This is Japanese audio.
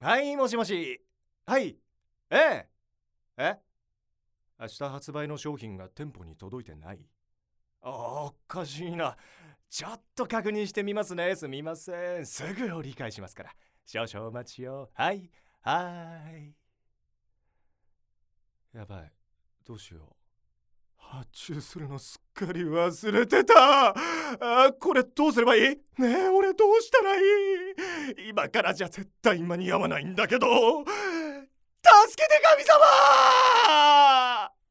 はい、もしもし。はい。ええ。明日発売の商品が店舗に届いてない。おかしいな。ちょっと確認してみますね。すみません。すぐ折り返しますから。少々お待ちを。はい。やばい。どうしよう。発注するのすっかり忘れてた。これどうすればいい？ねえ、俺どうしたらいい？今からじゃ絶対間に合わないんだけど。助けて神様！